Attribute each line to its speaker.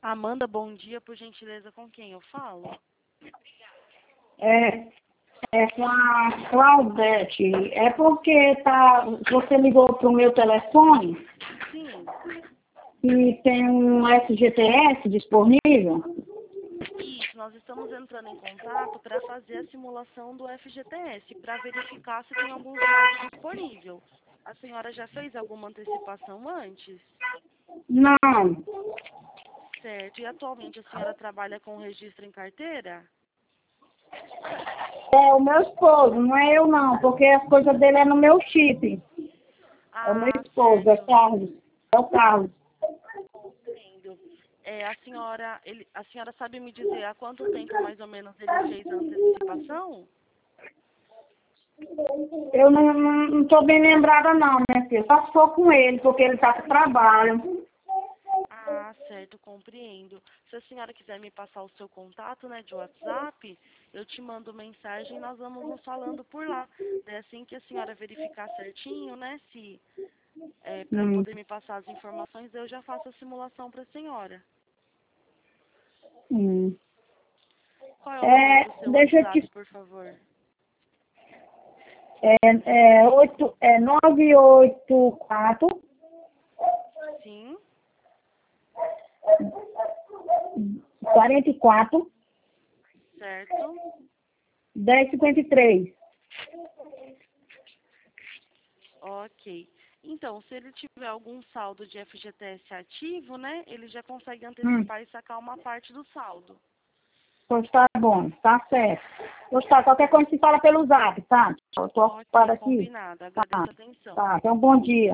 Speaker 1: Amanda, bom dia, por gentileza, com quem eu falo?
Speaker 2: É com a Claudete. É porque você ligou para o meu telefone
Speaker 1: Sim,
Speaker 2: e tem um FGTS disponível?
Speaker 1: isso, nós estamos entrando em contato para fazer a simulação do FGTS, para verificar se tem algum saldo disponível. A senhora já fez alguma antecipação antes?
Speaker 2: Não.
Speaker 1: Certo, e atualmente a senhora trabalha com registro em carteira?
Speaker 2: É o meu esposo, não é eu não, porque as coisas dele é no meu chip. É o meu esposo, é
Speaker 1: Certo,
Speaker 2: Carlos. É o Carlos.
Speaker 1: entendo. A senhora sabe me dizer há quanto tempo mais ou menos ele fez a antecipação?
Speaker 2: Eu não tô bem lembrada não, minha filha. Só se for com ele, porque ele está com trabalho.
Speaker 1: Ah, certo, compreendo. Se a senhora quiser me passar o seu contato, né, de WhatsApp, eu te mando mensagem e nós vamos nos falando por lá. É assim que a senhora verificar certinho, né, se para
Speaker 2: Hum.
Speaker 1: poder me passar as informações, eu já faço a simulação para a senhora.
Speaker 2: Hum.
Speaker 1: Qual é o número do seu
Speaker 2: Deixa eu
Speaker 1: WhatsApp,
Speaker 2: te...
Speaker 1: por favor?
Speaker 2: 984
Speaker 1: Sim,
Speaker 2: 44
Speaker 1: certo.
Speaker 2: 1053.
Speaker 1: Ok. Então, se ele tiver algum saldo de FGTS ativo, né, ele já consegue
Speaker 2: Hum.
Speaker 1: antecipar e sacar uma parte do saldo.
Speaker 2: Pois tá bom, tá certo. Pois tá, qualquer coisa se fala pelo zap, tá? Eu tô ocupada
Speaker 1: Ok,
Speaker 2: aqui.
Speaker 1: combinado.
Speaker 2: Tá,
Speaker 1: Agradeço a atenção.
Speaker 2: tá. Então, bom dia.